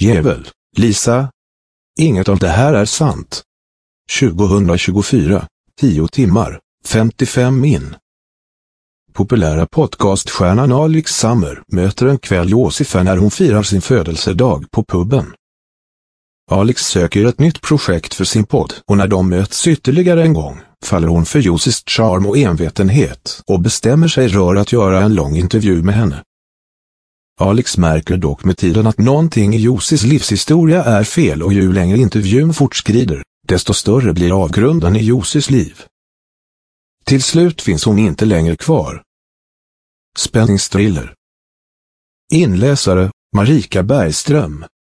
Jävel, Lisa. Inget av det här är sant. 2024, 10 timmar, 55 min. Populära podcaststjärnan Alex Summer möter en kväll Josefin när hon firar sin födelsedag på puben. Alex söker ett nytt projekt för sin podd och när de möts ytterligare en gång faller hon för Josis charm och envetenhet och bestämmer sig för att göra en lång intervju med henne. Alex märker dock med tiden att någonting i Josis livshistoria är fel och ju längre intervjun fortskrider, desto större blir avgrunden i Josis liv. Till slut finns hon inte längre kvar. Spänningsthriller. Inläsare, Marika Bergström.